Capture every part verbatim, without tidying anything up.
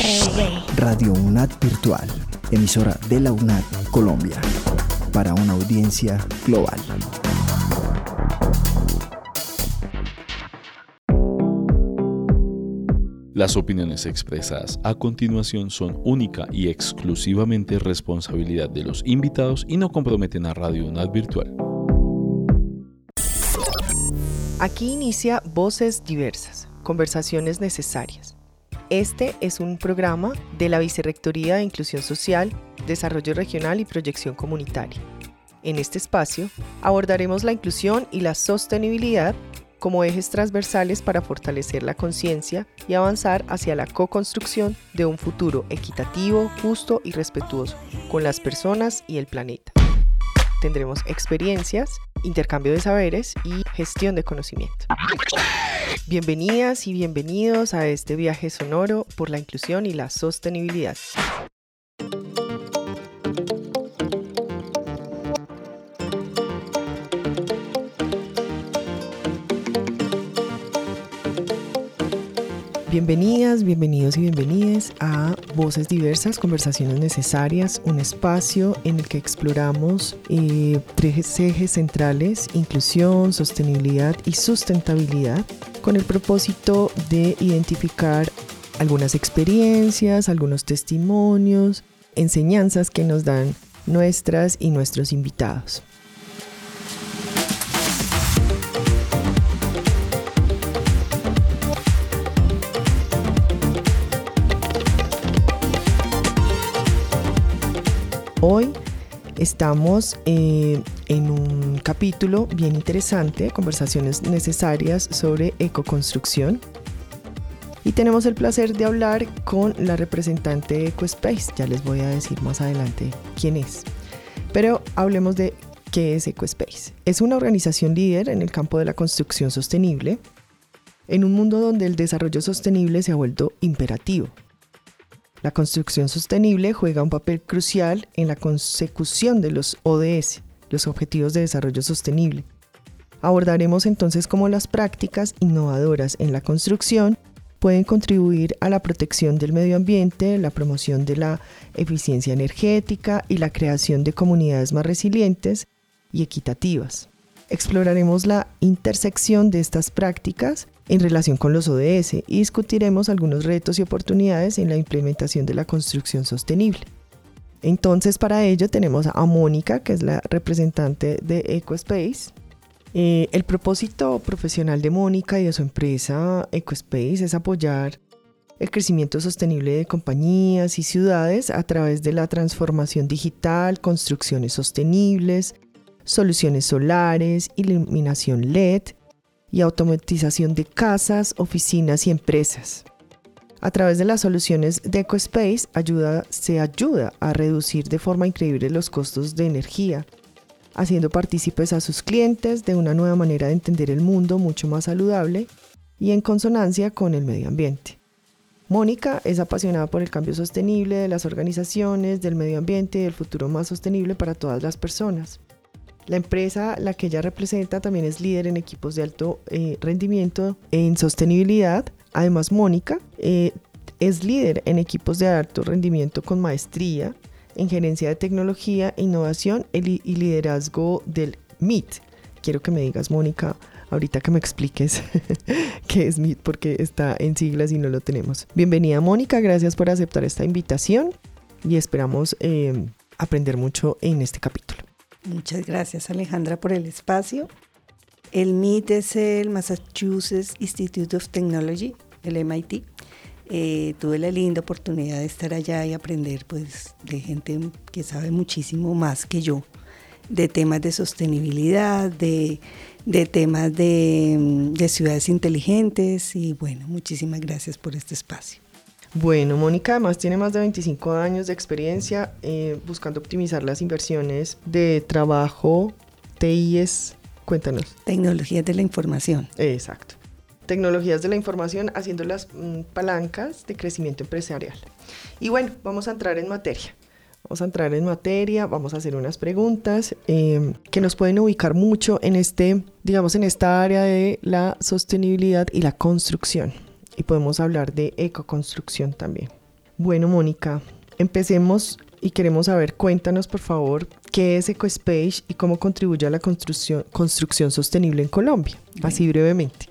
Radio UNAD Virtual, emisora de la UNAD Colombia, para una audiencia global. Las opiniones expresadas a continuación son única y exclusivamente responsabilidad de los invitados y no comprometen a Radio UNAD Virtual. Aquí inicia Voces Diversas, conversaciones necesarias. Este es un programa de la Vicerrectoría de Inclusión Social, Desarrollo Regional y Proyección Comunitaria. En este espacio abordaremos la inclusión y la sostenibilidad como ejes transversales para fortalecer la conciencia y avanzar hacia la co-construcción de un futuro equitativo, justo y respetuoso con las personas y el planeta. Tendremos experiencias, intercambio de saberes y gestión de conocimiento. Bienvenidas y bienvenidos a este viaje sonoro por la inclusión y la sostenibilidad. Bienvenidas, bienvenidos y bienvenidas a Voces Diversas, Conversaciones Necesarias, un espacio en el que exploramos eh, tres ejes centrales: inclusión, sostenibilidad y sustentabilidad, con el propósito de identificar algunas experiencias, algunos testimonios, enseñanzas que nos dan nuestras y nuestros invitados. Hoy estamos eh, en un capítulo bien interesante, conversaciones necesarias sobre ecoconstrucción, y tenemos el placer de hablar con la representante de EcoSpace. Ya les voy a decir más adelante quién es, pero hablemos de qué es EcoSpace. Es una organización líder en el campo de la construcción sostenible, en un mundo donde el desarrollo sostenible se ha vuelto imperativo. La construcción sostenible juega un papel crucial en la consecución de los O D S, los Objetivos de Desarrollo Sostenible. Abordaremos entonces cómo las prácticas innovadoras en la construcción pueden contribuir a la protección del medio ambiente, la promoción de la eficiencia energética y la creación de comunidades más resilientes y equitativas. Exploraremos la intersección de estas prácticas en relación con los O D S y discutiremos algunos retos y oportunidades en la implementación de la construcción sostenible. Entonces, para ello tenemos a Mónica, que es la representante de EcoSpace. Eh, el propósito profesional de Mónica y de su empresa EcoSpace es apoyar el crecimiento sostenible de compañías y ciudades a través de la transformación digital, construcciones sostenibles, soluciones solares, iluminación L E D y automatización de casas, oficinas y empresas. A través de las soluciones de EcoSpace ayuda, se ayuda a reducir de forma increíble los costos de energía, haciendo partícipes a sus clientes de una nueva manera de entender el mundo mucho más saludable y en consonancia con el medio ambiente. Mónica es apasionada por el cambio sostenible de las organizaciones, del medio ambiente y del futuro más sostenible para todas las personas. La empresa, la que ella representa, también es líder en equipos de alto eh, rendimiento en sostenibilidad. Además, Mónica eh, es líder en equipos de alto rendimiento con maestría en gerencia de tecnología, innovación y liderazgo del M I T. Quiero que me digas, Mónica, ahorita que me expliques qué es M I T, porque está en siglas y no lo tenemos. Bienvenida, Mónica, gracias por aceptar esta invitación y esperamos eh, aprender mucho en este capítulo. Muchas gracias, Alejandra, por el espacio. El M I T es el Massachusetts Institute of Technology, el M I T. Eh, tuve la linda oportunidad de estar allá y aprender pues, de gente que sabe muchísimo más que yo, de temas de sostenibilidad, de, de temas de, de ciudades inteligentes, y bueno, muchísimas gracias por este espacio. Bueno, Mónica además tiene más de veinticinco años de experiencia eh, buscando optimizar las inversiones de trabajo, T Is, cuéntanos. Tecnologías de la información. Exacto. Tecnologías de la información, haciendo las mm, palancas de crecimiento empresarial. Y bueno, vamos a entrar en materia. Vamos a entrar en materia, vamos a hacer unas preguntas eh, que nos pueden ubicar mucho en este, digamos, en esta área de la sostenibilidad y la construcción. Y podemos hablar de ecoconstrucción también. Bueno, Mónica, empecemos y queremos saber, cuéntanos por favor, ¿qué es EcoSpace y cómo contribuye a la construcción, construcción sostenible en Colombia? Bien. Así brevemente.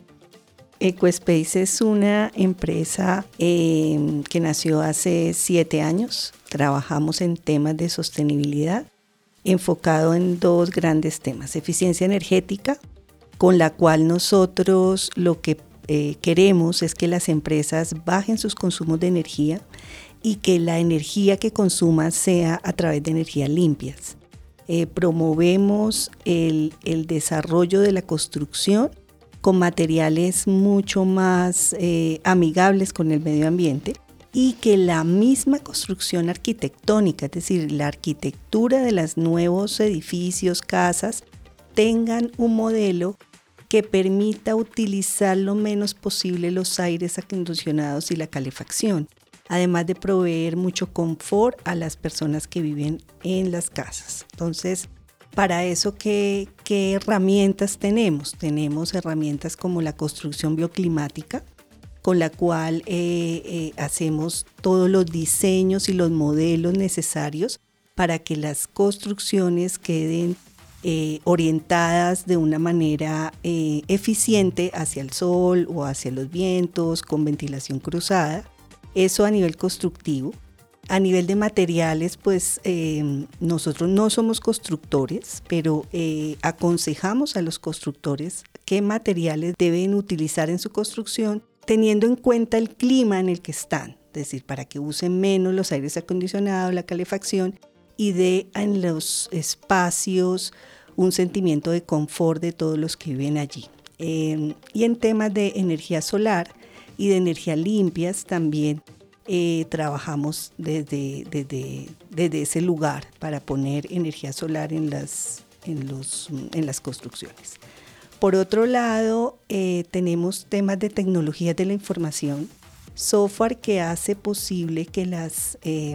EcoSpace es una empresa eh, que nació hace siete años. Trabajamos en temas de sostenibilidad, enfocado en dos grandes temas: eficiencia energética, con la cual nosotros lo que eh, queremos es que las empresas bajen sus consumos de energía y que la energía que consuman sea a través de energías limpias. Eh, promovemos el, el desarrollo de la construcción con materiales mucho más eh, amigables con el medio ambiente, y que la misma construcción arquitectónica, es decir, la arquitectura de los nuevos edificios, casas, tengan un modelo que permita utilizar lo menos posible los aires acondicionados y la calefacción, además de proveer mucho confort a las personas que viven en las casas. Entonces, para eso, ¿qué, qué herramientas tenemos? Tenemos herramientas como la construcción bioclimática, con la cual eh, eh, hacemos todos los diseños y los modelos necesarios para que las construcciones queden eh, orientadas de una manera eh, eficiente hacia el sol o hacia los vientos, con ventilación cruzada. Eso a nivel constructivo. A nivel de materiales, pues eh, nosotros no somos constructores, pero eh, aconsejamos a los constructores qué materiales deben utilizar en su construcción, teniendo en cuenta el clima en el que están, es decir, para que usen menos los aires acondicionados, la calefacción, y dé en los espacios un sentimiento de confort de todos los que viven allí. Eh, y en temas de energía solar y de energías limpias también eh, trabajamos desde, desde, desde ese lugar para poner energía solar en las, en los, en las construcciones. Por otro lado, eh, tenemos temas de tecnologías de la información, software que hace posible que las, eh,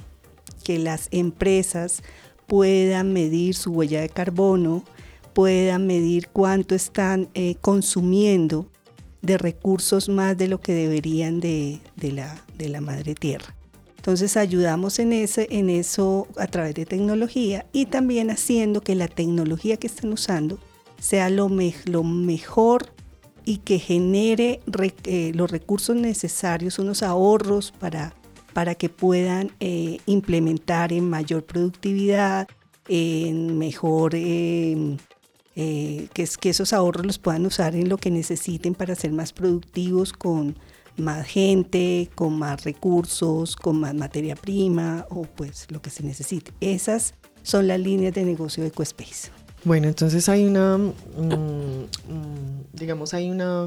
que las empresas puedan medir su huella de carbono, puedan medir cuánto están eh, consumiendo de recursos más de lo que deberían de, de, la, de la madre tierra. Entonces ayudamos en, ese, en eso a través de tecnología, y también haciendo que la tecnología que están usando sea lo, me, lo mejor y que genere re, eh, los recursos necesarios, unos ahorros para, para que puedan eh, implementar en mayor productividad, en mejor... Eh, Eh, que, es, que esos ahorros los puedan usar en lo que necesiten para ser más productivos, con más gente, con más recursos, con más materia prima, o pues lo que se necesite. Esas son las líneas de negocio de EcoSpace. Bueno, entonces hay una, mmm, digamos, hay una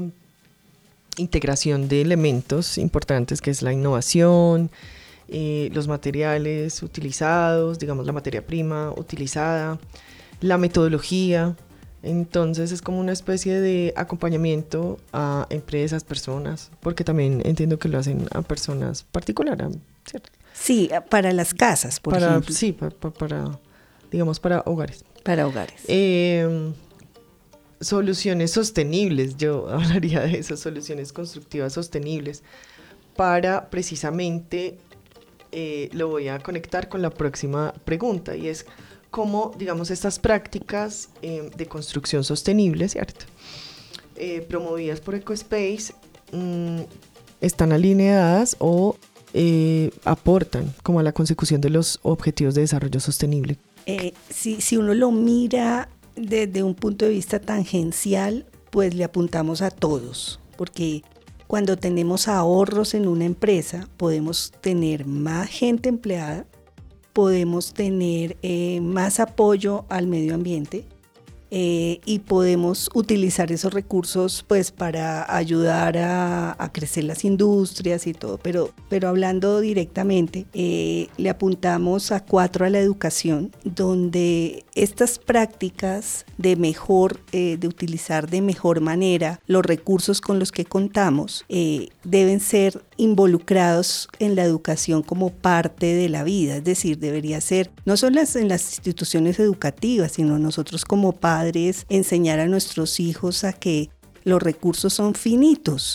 integración de elementos importantes, que es la innovación, eh, los materiales utilizados, digamos la materia prima utilizada, la metodología. Entonces es como una especie de acompañamiento a empresas, personas, porque también entiendo que lo hacen a personas particulares, ¿cierto? Sí, para las casas, por para, ejemplo. Sí, para, para, digamos, para hogares. Para hogares. Eh, soluciones sostenibles, yo hablaría de eso, soluciones constructivas sostenibles, para precisamente, eh, lo voy a conectar con la próxima pregunta, y es cómo, digamos, estas prácticas eh, de construcción sostenible, ¿cierto? Eh, promovidas por EcoSpace, mmm, están alineadas o eh, aportan como a la consecución de los objetivos de desarrollo sostenible. Eh, si, si uno lo mira desde un punto de vista tangencial, pues le apuntamos a todos, porque cuando tenemos ahorros en una empresa, podemos tener más gente empleada, podemos tener eh, más apoyo al medio ambiente eh, y podemos utilizar esos recursos pues para ayudar a, a crecer las industrias y todo. Pero, pero hablando directamente, eh, le apuntamos a cuatro a la educación, donde estas prácticas de mejor, eh, de utilizar de mejor manera los recursos con los que contamos, eh, deben ser involucrados en la educación como parte de la vida, es decir, debería ser no solo en las instituciones educativas, sino nosotros como padres enseñar a nuestros hijos a que los recursos son finitos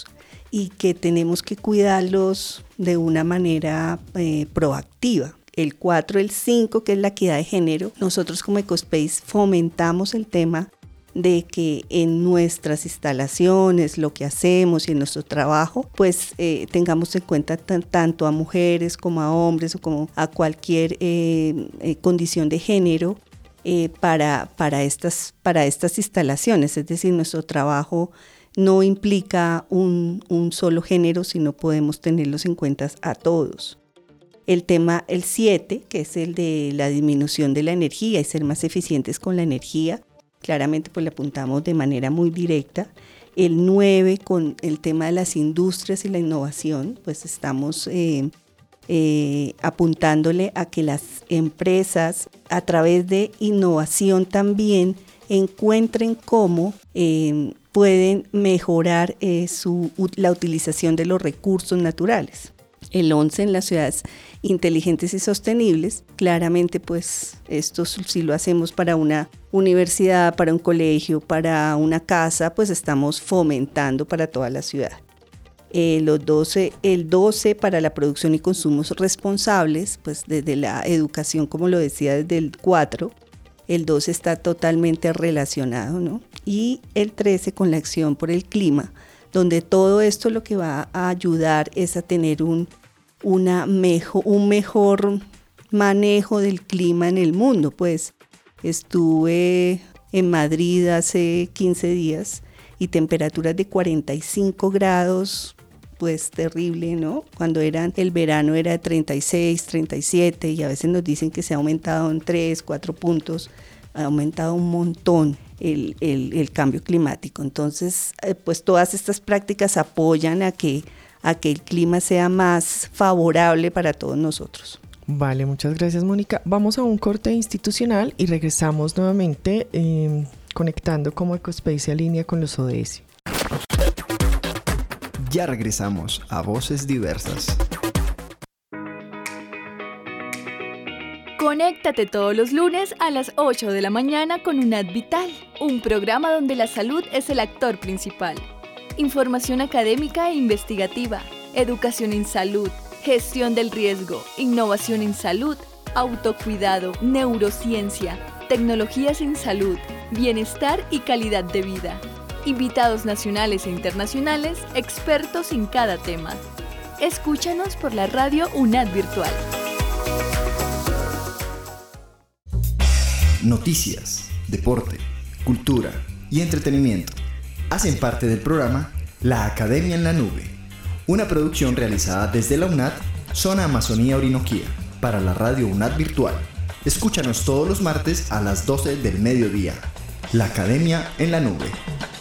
y que tenemos que cuidarlos de una manera eh, proactiva. El cuatro, el cinco, que es la equidad de género, nosotros como Ecospace fomentamos el tema de que en nuestras instalaciones, lo que hacemos y en nuestro trabajo, pues eh, tengamos en cuenta t- tanto a mujeres como a hombres o como a cualquier eh, eh, condición de género eh, para, para, estas, para estas instalaciones. Es decir, nuestro trabajo no implica un, un solo género, sino podemos tenerlos en cuenta a todos. El tema, el siete, que es el de la disminución de la energía y ser más eficientes con la energía, claramente pues le apuntamos de manera muy directa. El nueve, con el tema de las industrias y la innovación, pues estamos eh, eh, apuntándole a que las empresas a través de innovación también encuentren cómo eh, pueden mejorar eh, su, la utilización de los recursos naturales. El once, en las ciudades inteligentes y sostenibles, claramente pues esto si lo hacemos para una universidad, para un colegio, para una casa, pues estamos fomentando para toda la ciudad. Eh, los doce, el doce, para la producción y consumos responsables, pues desde la educación, como lo decía, desde el cuatro, el doce está totalmente relacionado, ¿no? Y el trece, con la acción por el clima, donde todo esto lo que va a ayudar es a tener un, una mejor, un mejor manejo del clima en el mundo. Pues estuve en Madrid hace quince días y temperaturas de cuarenta y cinco grados, pues terrible, ¿no? Cuando eran, el verano era de treinta y seis, treinta y siete y a veces nos dicen que se ha aumentado en tres, cuatro puntos, ha aumentado un montón. El, el, el cambio climático. Entonces, eh, pues todas estas prácticas apoyan a que, a que el clima sea más favorable para todos nosotros. Vale, muchas gracias, Mónica. Vamos a un corte institucional y regresamos nuevamente eh, conectando cómo Ecospace se alinea con los O D S. Ya regresamos a Voces Diversas. Conéctate todos los lunes a las ocho de la mañana con UNAD Vital, un programa donde la salud es el actor principal. Información académica e investigativa, educación en salud, gestión del riesgo, innovación en salud, autocuidado, neurociencia, tecnologías en salud, bienestar y calidad de vida. Invitados nacionales e internacionales, expertos en cada tema. Escúchanos por la radio UNAD Virtual. Noticias, deporte, cultura y entretenimiento hacen parte del programa La Academia en la Nube, una producción realizada desde la UNAD, Zona Amazonía Orinoquía, para la radio UNAD Virtual. Escúchanos todos los martes a las doce del mediodía. La Academia en la Nube.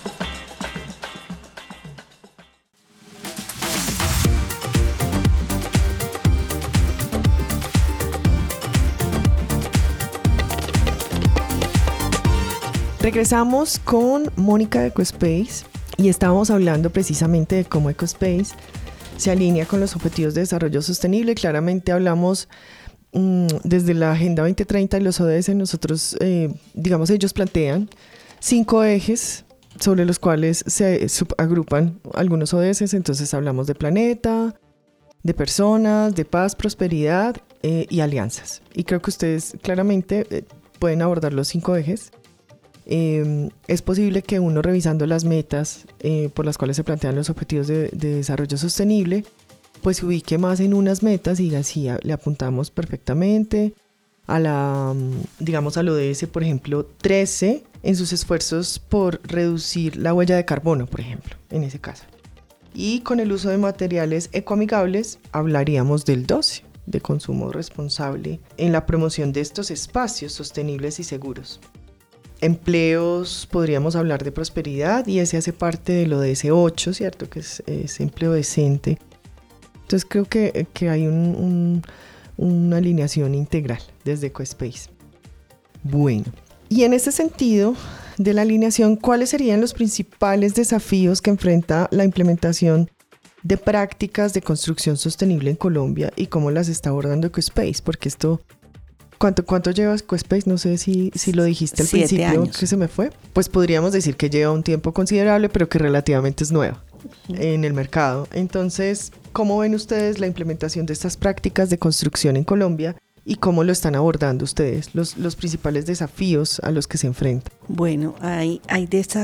Regresamos con Mónica de Ecospace y estábamos hablando precisamente de cómo Ecospace se alinea con los Objetivos de Desarrollo Sostenible. Claramente hablamos mmm, desde la Agenda veinte treinta y los O D S. Nosotros, eh, digamos, ellos plantean cinco ejes sobre los cuales se subagrupan algunos O D S. Entonces hablamos de planeta, de personas, de paz, prosperidad eh, y alianzas. Y creo que ustedes claramente eh, pueden abordar los cinco ejes. Eh, es posible que uno, revisando las metas eh, por las cuales se plantean los objetivos de, de desarrollo sostenible, pues se ubique más en unas metas y así a, le apuntamos perfectamente a la, digamos, al O D S, por ejemplo, trece, en sus esfuerzos por reducir la huella de carbono, por ejemplo, en ese caso. Y con el uso de materiales ecoamigables hablaríamos del doce, de consumo responsable en la promoción de estos espacios sostenibles y seguros. Empleos, podríamos hablar de prosperidad y ese hace parte de lo de ese ocho, ¿cierto? Que es, es empleo decente. Entonces creo que, que hay un, un, una alineación integral desde Ecospace. Bueno, y en ese sentido de la alineación, ¿cuáles serían los principales desafíos que enfrenta la implementación de prácticas de construcción sostenible en Colombia y cómo las está abordando Ecospace? Porque esto... ¿Cuánto, ¿Cuánto lleva Ecospace? No sé si, si lo dijiste al Siete principio años. que se me fue. Pues podríamos decir que lleva un tiempo considerable, pero que relativamente es nueva. en el mercado. Entonces, ¿cómo ven ustedes la implementación de estas prácticas de construcción en Colombia y cómo lo están abordando ustedes, los, los principales desafíos a los que se enfrentan? Bueno, hay, hay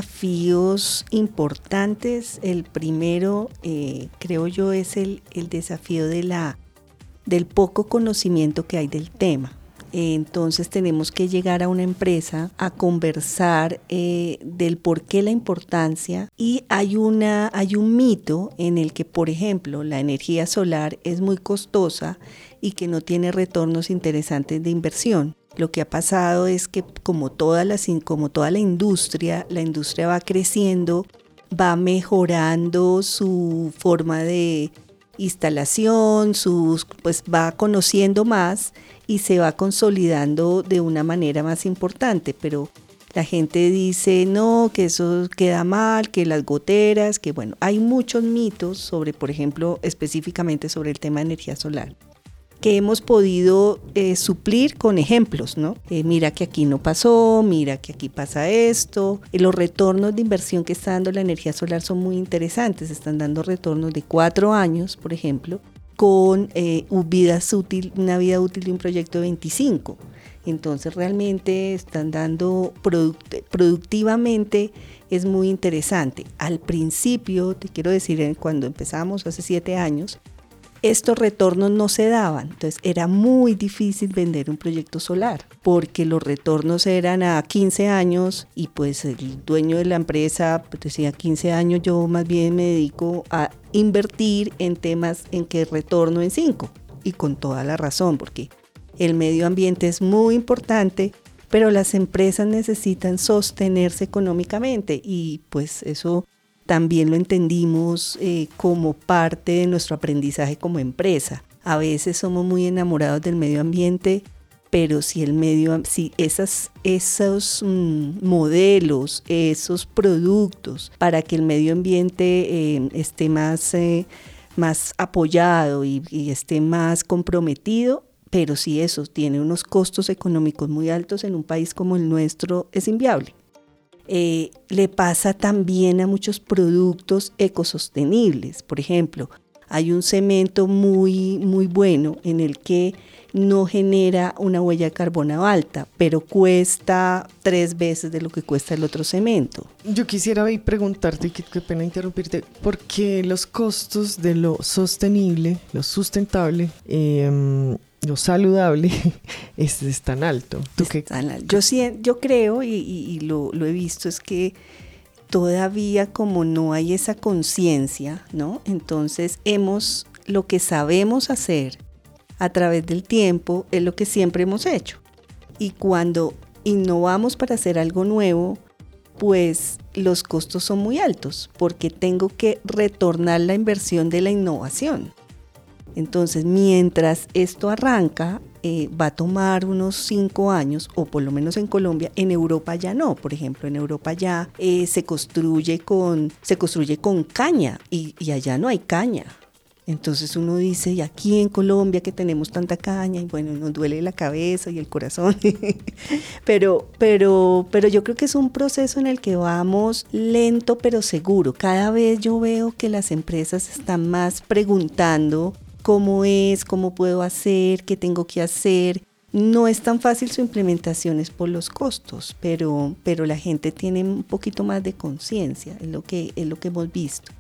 desafíos importantes. El primero, eh, creo yo, es el, el desafío de la, del poco conocimiento que hay del tema. Entonces tenemos que llegar a una empresa a conversar eh, del por qué la importancia, y hay, una, hay un mito en el que, por ejemplo, la energía solar es muy costosa y que no tiene retornos interesantes de inversión. Lo que ha pasado es que como toda, las, como toda la industria, la industria va creciendo, va mejorando su forma de instalación, sus, pues va conociendo más y se va consolidando de una manera más importante, pero la gente dice no, que eso queda mal, que las goteras, que bueno, hay muchos mitos sobre, por ejemplo, específicamente sobre el tema de energía solar, que hemos podido eh, suplir con ejemplos, ¿no? Eh, mira que aquí no pasó, mira que aquí pasa esto. Eh, los retornos de inversión que está dando la energía solar son muy interesantes, están dando retornos de cuatro años, por ejemplo, con eh, vidas útil, una vida útil de un proyecto de veinticinco. Entonces realmente están dando product- productivamente, es muy interesante. Al principio, te quiero decir, cuando empezamos hace siete años, estos retornos no se daban, entonces era muy difícil vender un proyecto solar porque los retornos eran a quince años y pues el dueño de la empresa decía quince años, yo más bien me dedico a invertir en temas en que retorno en cinco, y con toda la razón, porque el medio ambiente es muy importante, pero las empresas necesitan sostenerse económicamente y pues eso también lo entendimos eh, como parte de nuestro aprendizaje como empresa. A veces somos muy enamorados del medio ambiente, pero si el medio, si esas, esos mm, modelos, esos productos para que el medio ambiente eh, esté más, eh, más apoyado y, y esté más comprometido, pero si eso tiene unos costos económicos muy altos en un país como el nuestro, es inviable. Eh, le pasa también a muchos productos ecosostenibles. Por ejemplo, hay un cemento muy, muy bueno en el que no genera una huella de carbono alta, pero cuesta tres veces de lo que cuesta el otro cemento. Yo quisiera hoy preguntarte, qué, qué pena interrumpirte, ¿por qué los costos de lo sostenible, lo sustentable, eh, lo saludable es, es tan alto? ¿Tú qué? Tan alto. Yo, sí, yo creo, y, y, y lo, lo he visto, es que todavía como no hay esa conciencia, ¿no? Entonces hemos, lo que sabemos hacer a través del tiempo es lo que siempre hemos hecho. Y cuando innovamos para hacer algo nuevo, pues los costos son muy altos, porque tengo que retornar la inversión de la innovación. Entonces, mientras esto arranca, eh, va a tomar unos cinco años, o por lo menos en Colombia. En Europa ya no. Por ejemplo, en Europa ya eh, se construye con, se construye con caña y, y allá no hay caña. Entonces uno dice, y aquí en Colombia que tenemos tanta caña, y bueno, nos duele la cabeza y el corazón. pero, pero, pero yo creo que es un proceso en el que vamos lento pero seguro. Cada vez yo veo que las empresas están más preguntando cómo es, cómo puedo hacer, qué tengo que hacer. No es tan fácil su implementación, es por los costos, pero, pero la gente tiene un poquito más de conciencia, es lo que, es lo que hemos visto.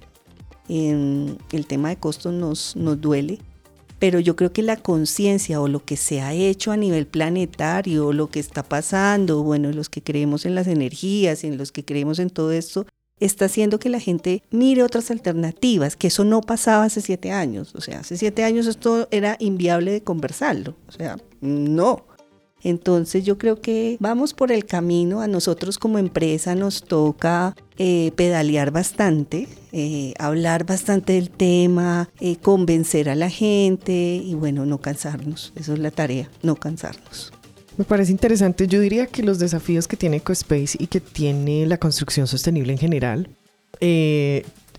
En el tema de costos nos, nos duele, pero yo creo que la conciencia o lo que se ha hecho a nivel planetario, lo que está pasando, bueno, los que creemos en las energías y en los que creemos en todo esto, está haciendo que la gente mire otras alternativas, que eso no pasaba hace siete años. O sea, hace siete años esto era inviable de conversarlo. O sea, no. Entonces yo creo que vamos por el camino. A nosotros como empresa nos toca eh, pedalear bastante, eh, hablar bastante del tema, eh, convencer a la gente y bueno, no cansarnos. Eso es la tarea, no cansarnos. Me parece interesante. Yo diría que los desafíos que tiene EcoSpace y que tiene la construcción sostenible en general eh,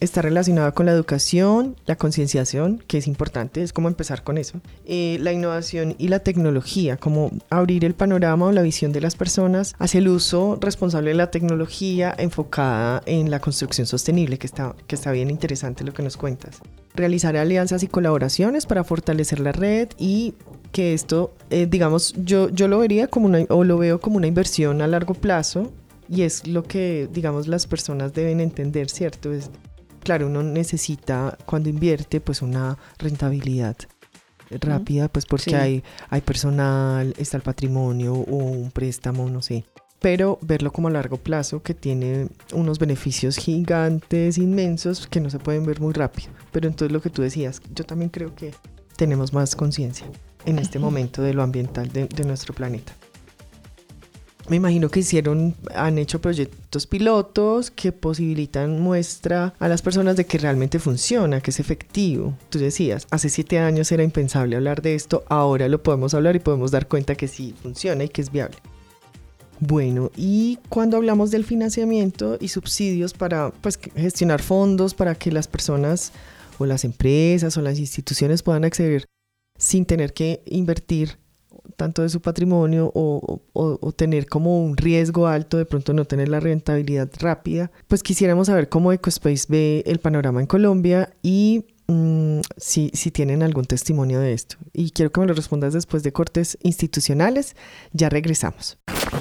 está relacionada con la educación, la concienciación, que es importante, es como empezar con eso, eh, la innovación y la tecnología, como abrir el panorama o la visión de las personas hacia el uso responsable de la tecnología enfocada en la construcción sostenible, que está, que está bien interesante lo que nos cuentas. Realizar alianzas y colaboraciones para fortalecer la red y que esto, eh, digamos, yo, yo lo vería como una, o lo veo como una inversión a largo plazo. Y es lo que, digamos, las personas deben entender, ¿cierto? Es, claro, uno necesita, cuando invierte, pues una rentabilidad rápida, pues porque sí. hay, hay personal, está el patrimonio o un préstamo, no sé. Pero verlo como a largo plazo, que tiene unos beneficios gigantes, inmensos, que no se pueden ver muy rápido. Pero entonces lo que tú decías, yo también creo que tenemos más conciencia en este momento de lo ambiental de, de nuestro planeta. Me imagino que hicieron, han hecho proyectos pilotos que posibilitan muestra a las personas de que realmente funciona, que es efectivo. Tú decías, hace siete años era impensable hablar de esto, ahora lo podemos hablar y podemos dar cuenta que sí funciona y que es viable. Bueno, y cuando hablamos del financiamiento y subsidios para pues, gestionar fondos para que las personas o las empresas o las instituciones puedan acceder sin tener que invertir tanto de su patrimonio o, o, o tener como un riesgo alto, de pronto no tener la rentabilidad rápida, pues quisiéramos saber cómo Ecospace ve el panorama en Colombia y mmm, si, si tienen algún testimonio de esto. Y quiero que me lo respondas después de cortes institucionales. Ya regresamos.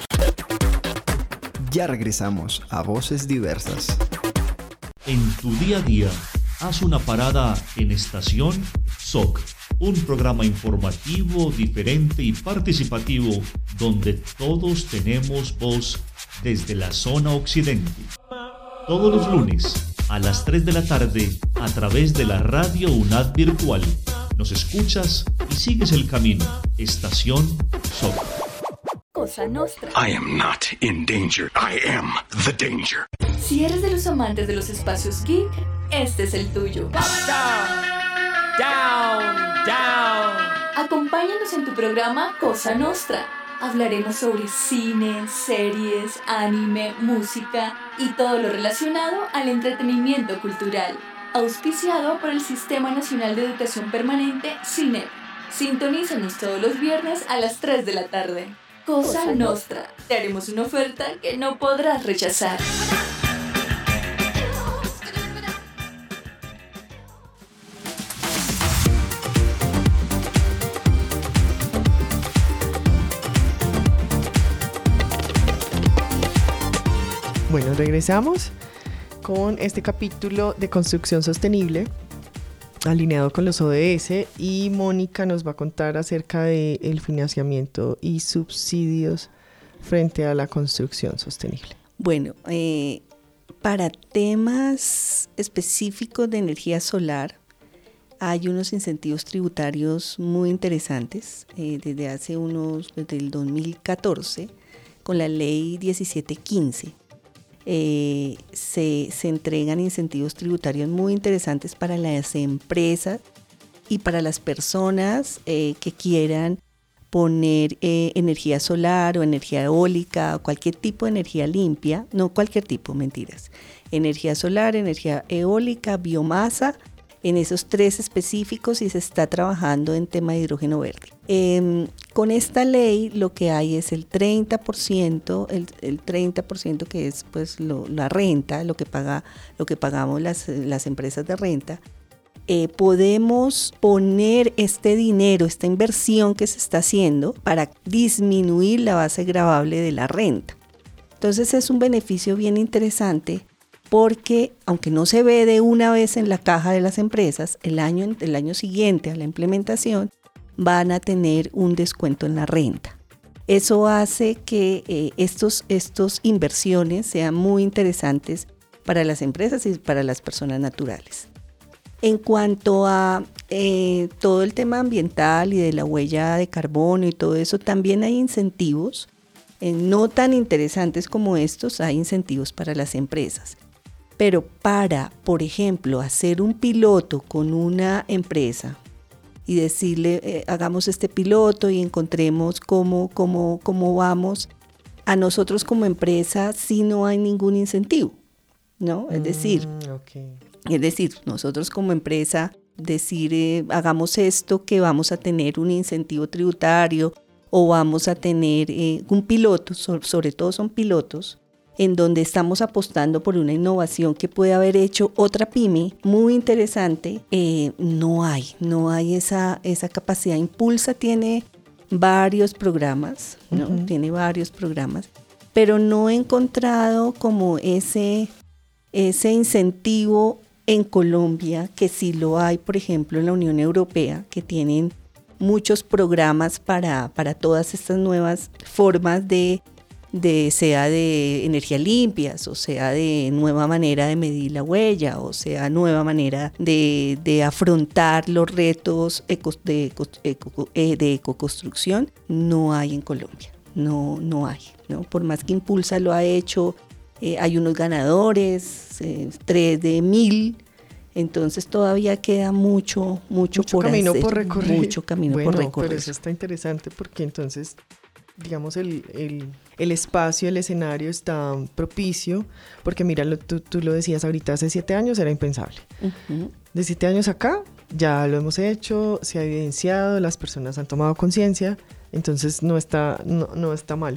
Ya regresamos a Voces Diversas. En tu día a día, haz una parada en Estación S O C. Un programa informativo, diferente y participativo donde todos tenemos voz desde la zona occidente. Todos los lunes a las tres de la tarde a través de la radio UNAD virtual. Nos escuchas y sigues el camino. Estación S O C. Cosa Nostra. I am not in danger. I am the danger. Si eres de los amantes de los espacios geek, este es el tuyo. Down, down, down. Acompáñanos en tu programa Cosa Nostra. Hablaremos sobre cine, series, anime, música y todo lo relacionado al entretenimiento cultural. Auspiciado por el Sistema Nacional de Educación Permanente, SINEP. Sintonízanos todos los viernes a las tres de la tarde. Cosa, Cosa Nostra. Te haremos una oferta que no podrás rechazar. Bueno, regresamos con este capítulo de construcción sostenible alineado con los O D S y Mónica nos va a contar acerca del financiamiento y subsidios frente a la construcción sostenible. Bueno, eh, para temas específicos de energía solar hay unos incentivos tributarios muy interesantes eh, desde hace unos, desde el dos mil catorce con la ley diecisiete quince. Eh, se, se entregan incentivos tributarios muy interesantes para las empresas y para las personas eh, que quieran poner eh, energía solar o energía eólica o cualquier tipo de energía limpia, no cualquier tipo, mentiras, energía solar, energía eólica, biomasa, en esos tres específicos y se está trabajando en tema de hidrógeno verde. Eh, con esta ley lo que hay es el treinta por ciento, el, el treinta por ciento que es pues lo, la renta, lo que paga, lo que pagamos las, las empresas de renta. Eh, podemos poner este dinero, esta inversión que se está haciendo para disminuir la base gravable de la renta. Entonces es un beneficio bien interesante porque aunque no se ve de una vez en la caja de las empresas, el año, el año siguiente a la implementación van a tener un descuento en la renta. Eso hace que eh, estos, estos inversiones sean muy interesantes para las empresas y para las personas naturales. En cuanto a eh, todo el tema ambiental y de la huella de carbono y todo eso, también hay incentivos, eh, no tan interesantes como estos, hay incentivos para las empresas. Pero para, por ejemplo, hacer un piloto con una empresa y decirle, eh, hagamos este piloto y encontremos cómo, cómo, cómo vamos, a nosotros como empresa sí no hay ningún incentivo, ¿no? Es decir, mm, okay. Es decir, nosotros como empresa decir eh, hagamos esto que vamos a tener un incentivo tributario o vamos a tener eh, un piloto, so, sobre todo son pilotos, en donde estamos apostando por una innovación que puede haber hecho otra pyme muy interesante, eh, no hay, no hay esa, esa capacidad. Impulsa tiene varios programas, ¿no? Uh-huh. Tiene varios programas, pero no he encontrado como ese, ese incentivo en Colombia, que sí lo hay, por ejemplo, en la Unión Europea, que tienen muchos programas para, para todas estas nuevas formas de, de, sea de energía limpias, o sea de nueva manera de medir la huella, o sea nueva manera de, de afrontar los retos eco, de, eco, de ecoconstrucción. No hay en Colombia, no, no hay, ¿no? Por más que Impulsa lo ha hecho, eh, hay unos ganadores, eh, tres de mil. Entonces todavía queda mucho, mucho, mucho por camino hacer, por recorrer. Mucho camino bueno, por recorrer. Pero eso está interesante porque entonces, digamos, el, el, el espacio, el escenario está propicio, porque mira, lo, tú, tú lo decías ahorita, hace siete años era impensable. Uh-huh. De siete años acá ya lo hemos hecho, se ha evidenciado, las personas han tomado conciencia. Entonces no está, no, no está mal.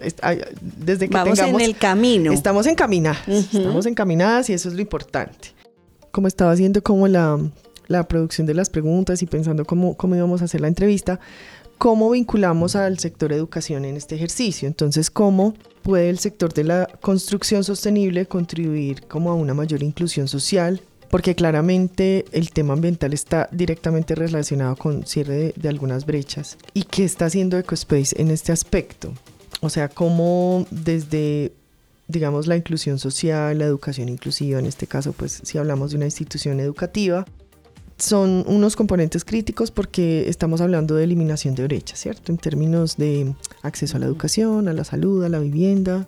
Desde que Vamos tengamos, en el camino. Estamos encaminadas, uh-huh. estamos encaminadas y eso es lo importante. Como estaba haciendo como la, la producción de las preguntas y pensando cómo, cómo íbamos a hacer la entrevista, cómo vinculamos al sector educación en este ejercicio. Entonces, cómo puede el sector de la construcción sostenible contribuir como a una mayor inclusión social, porque claramente el tema ambiental está directamente relacionado con cierre de, de algunas brechas. ¿Y qué está haciendo Ecospace en este aspecto? O sea, cómo desde, digamos, la inclusión social, la educación inclusiva, en este caso, pues si hablamos de una institución educativa, son unos componentes críticos porque estamos hablando de eliminación de brechas, ¿cierto? En términos de acceso a la educación, a la salud, a la vivienda,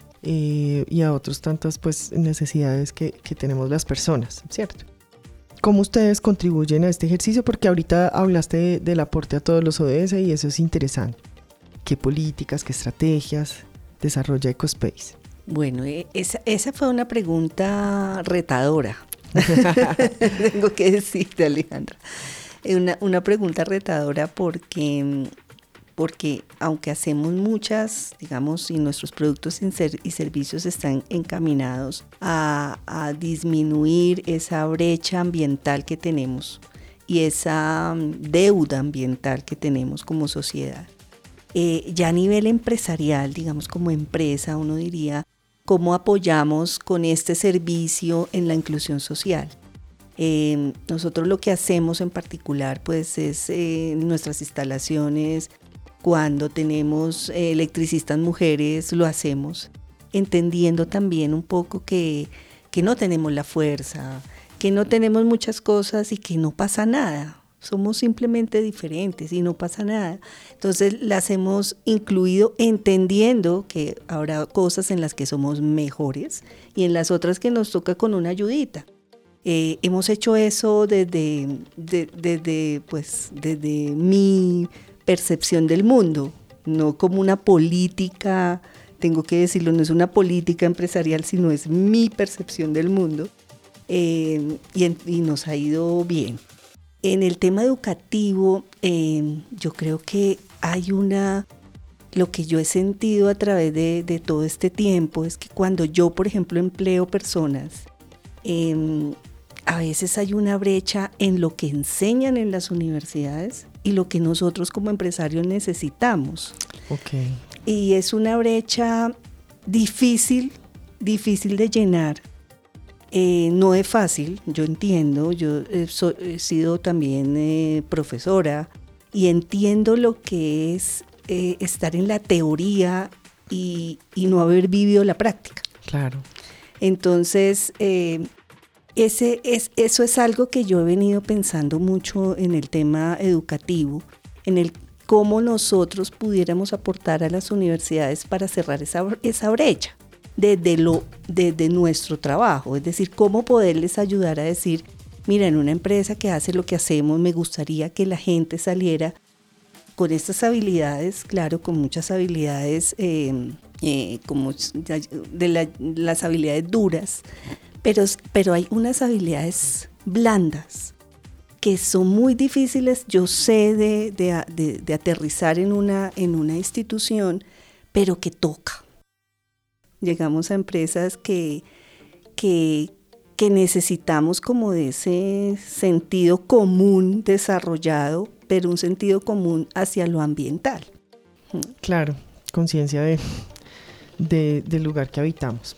Eh, y a otras tantas pues necesidades que, que tenemos las personas, ¿cierto? ¿Cómo ustedes contribuyen a este ejercicio? Porque ahorita hablaste de, del aporte a todos los O D S y eso es interesante. ¿Qué políticas, qué estrategias desarrolla Ecospace? Bueno, esa, esa fue una pregunta retadora. Tengo que decirte, Alejandra. Una, una pregunta retadora porque... porque aunque hacemos muchas, digamos, y nuestros productos y servicios están encaminados a, a disminuir esa brecha ambiental que tenemos y esa deuda ambiental que tenemos como sociedad. Eh, ya a nivel empresarial, digamos como empresa, uno diría, ¿cómo apoyamos con este servicio en la inclusión social? Eh, nosotros lo que hacemos en particular, pues, es eh, nuestras instalaciones. Cuando tenemos eh, electricistas mujeres, lo hacemos, entendiendo también un poco que, que no tenemos la fuerza, que no tenemos muchas cosas y que no pasa nada. Somos simplemente diferentes y no pasa nada. Entonces las hemos incluido entendiendo que habrá cosas en las que somos mejores y en las otras que nos toca con una ayudita. Eh, hemos hecho eso desde, de, desde, pues, desde mi percepción del mundo, no como una política, tengo que decirlo, no es una política empresarial, sino es mi percepción del mundo, eh, y, en, y nos ha ido bien. En el tema educativo, eh, yo creo que hay una, lo que yo he sentido a través de, de todo este tiempo, es que cuando yo, por ejemplo, empleo personas, eh, a veces hay una brecha en lo que enseñan en las universidades y lo que nosotros como empresarios necesitamos. Okay. Y es una brecha difícil, difícil de llenar. Eh, no es fácil, yo entiendo, yo he, so, he sido también eh, profesora y entiendo lo que es eh, estar en la teoría y, y no haber vivido la práctica. Claro. Entonces, eh, Ese es, eso es algo que yo he venido pensando mucho en el tema educativo, en el cómo nosotros pudiéramos aportar a las universidades para cerrar esa, esa brecha desde, lo, desde nuestro trabajo, es decir, cómo poderles ayudar a decir, mira, en una empresa que hace lo que hacemos, me gustaría que la gente saliera con estas habilidades, claro, con muchas habilidades, eh, eh, como de la, las habilidades duras, pero, pero hay unas habilidades blandas que son muy difíciles, yo sé, de, de, de, de aterrizar en una, en una institución, pero que toca. Llegamos a empresas que, que, que necesitamos como de ese sentido común desarrollado, pero un sentido común hacia lo ambiental. Claro, conciencia de, de, del lugar que habitamos.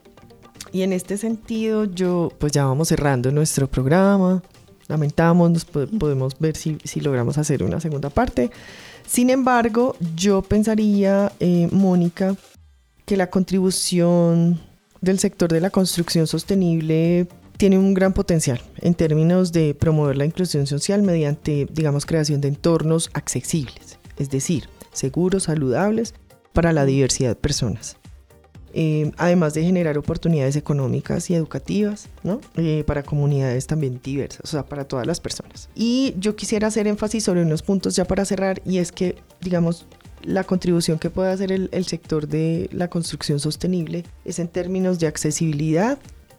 Y en este sentido, yo, pues ya vamos cerrando nuestro programa. Lamentamos, nos po- podemos ver si, si logramos hacer una segunda parte. Sin embargo, yo pensaría, eh, Mónica, que la contribución del sector de la construcción sostenible tiene un gran potencial en términos de promover la inclusión social mediante, digamos, creación de entornos accesibles, es decir, seguros, saludables para la diversidad de personas. Eh, además de generar oportunidades económicas y educativas, ¿no? Eh, para comunidades también diversas, o sea, para todas las personas. Y yo quisiera hacer énfasis sobre unos puntos ya para cerrar, y es que, digamos, la contribución que puede hacer el, el sector de la construcción sostenible es en términos de accesibilidad,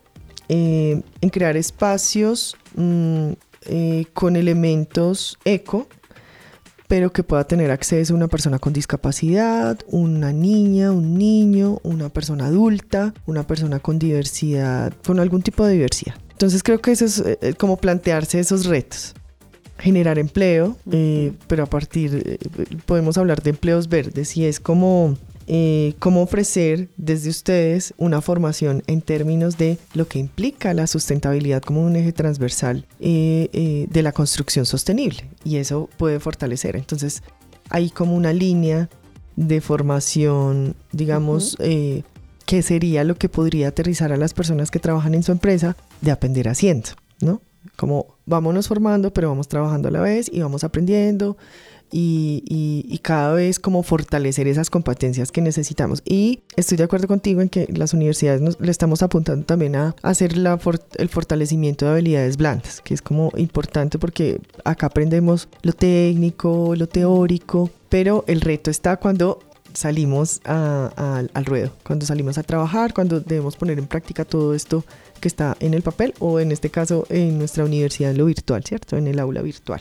eh, en crear espacios mmm, eh, con elementos eco, pero que pueda tener acceso una persona con discapacidad, una niña, un niño, una persona adulta, una persona con diversidad, con algún tipo de diversidad. Entonces creo que eso es eh, como plantearse esos retos. Generar empleo, eh, pero a partir, eh, podemos hablar de empleos verdes, y es como, eh, como ofrecer desde ustedes una formación en términos de lo que implica la sustentabilidad como un eje transversal eh, eh, de la construcción sostenible, y eso puede fortalecer. Entonces hay como una línea de formación, digamos, uh-huh. eh, que sería lo que podría aterrizar a las personas que trabajan en su empresa de aprender haciendo, ¿no? Como vámonos formando, pero vamos trabajando a la vez y vamos aprendiendo y, y, y cada vez como fortalecer esas competencias que necesitamos. Y estoy de acuerdo contigo en que las universidades nos, le estamos apuntando también a hacer la for, el fortalecimiento de habilidades blandas, que es como importante porque acá aprendemos lo técnico, lo teórico, pero el reto está cuando salimos a, a, al ruedo, cuando salimos a trabajar, cuando debemos poner en práctica todo esto que está en el papel, o en este caso en nuestra universidad en lo virtual, ¿cierto? En el aula virtual.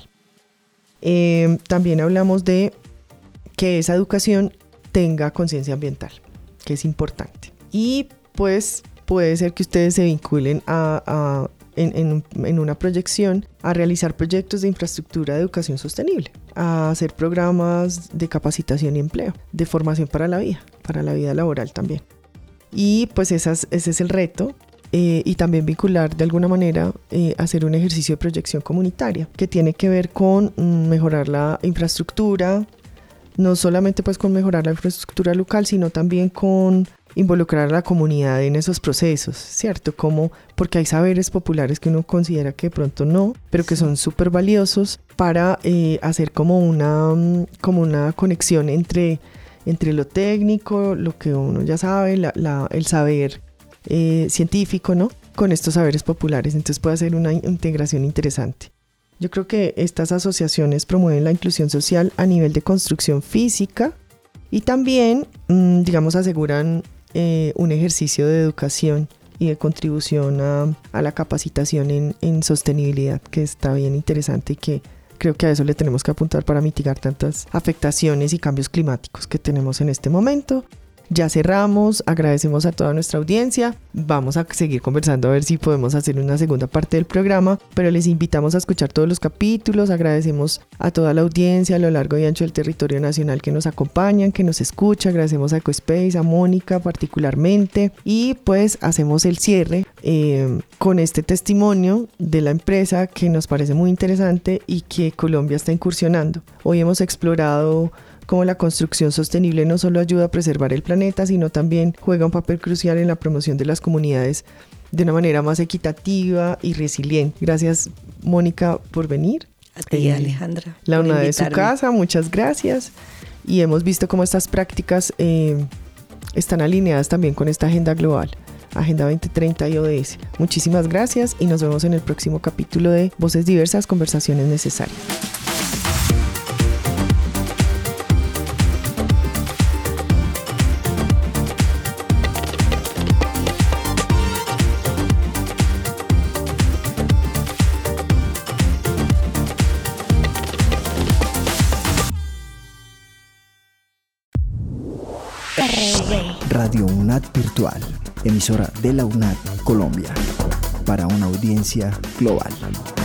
Eh, también hablamos de que esa educación tenga conciencia ambiental, que es importante. Y pues puede ser que ustedes se vinculen a, a, en, en, en una proyección a realizar proyectos de infraestructura de educación sostenible, a hacer programas de capacitación y empleo, de formación para la vida, para la vida laboral también. Y pues esas, ese es el reto. Eh, y también vincular de alguna manera eh, hacer un ejercicio de proyección comunitaria que tiene que ver con mm, mejorar la infraestructura, no solamente pues con mejorar la infraestructura local, sino también con involucrar a la comunidad en esos procesos, ¿cierto? Como porque hay saberes populares que uno considera que de pronto no, pero que son súper valiosos para eh, hacer como una, como una conexión entre, entre lo técnico, lo que uno ya sabe, la, la, el saber Eh, científico, ¿no? Con estos saberes populares. Entonces puede ser una integración interesante. Yo creo que estas asociaciones promueven la inclusión social a nivel de construcción física y también, mmm, digamos, aseguran eh, un ejercicio de educación y de contribución a, a la capacitación en, en sostenibilidad, que está bien interesante y que creo que a eso le tenemos que apuntar para mitigar tantas afectaciones y cambios climáticos que tenemos en este momento. Ya cerramos, agradecemos a toda nuestra audiencia, vamos a seguir conversando a ver si podemos hacer una segunda parte del programa, pero les invitamos a escuchar todos los capítulos, agradecemos a toda la audiencia a lo largo y ancho del territorio nacional que nos acompañan, que nos escucha, agradecemos a EcoSpace, a Mónica particularmente, y pues hacemos el cierre eh, con este testimonio de la empresa que nos parece muy interesante y que Colombia está incursionando. Hoy hemos explorado cómo la construcción sostenible no solo ayuda a preservar el planeta, sino también juega un papel crucial en la promoción de las comunidades de una manera más equitativa y resiliente. Gracias, Mónica, por venir. A ti, eh, Alejandra. La una de su casa, muchas gracias. Y hemos visto cómo estas prácticas eh, están alineadas también con esta agenda global, Agenda veinte treinta y O D S. Muchísimas gracias y nos vemos en el próximo capítulo de Voces Diversas, Conversaciones Necesarias. Day. Radio UNAD Virtual, emisora de la UNAD Colombia, para una audiencia global.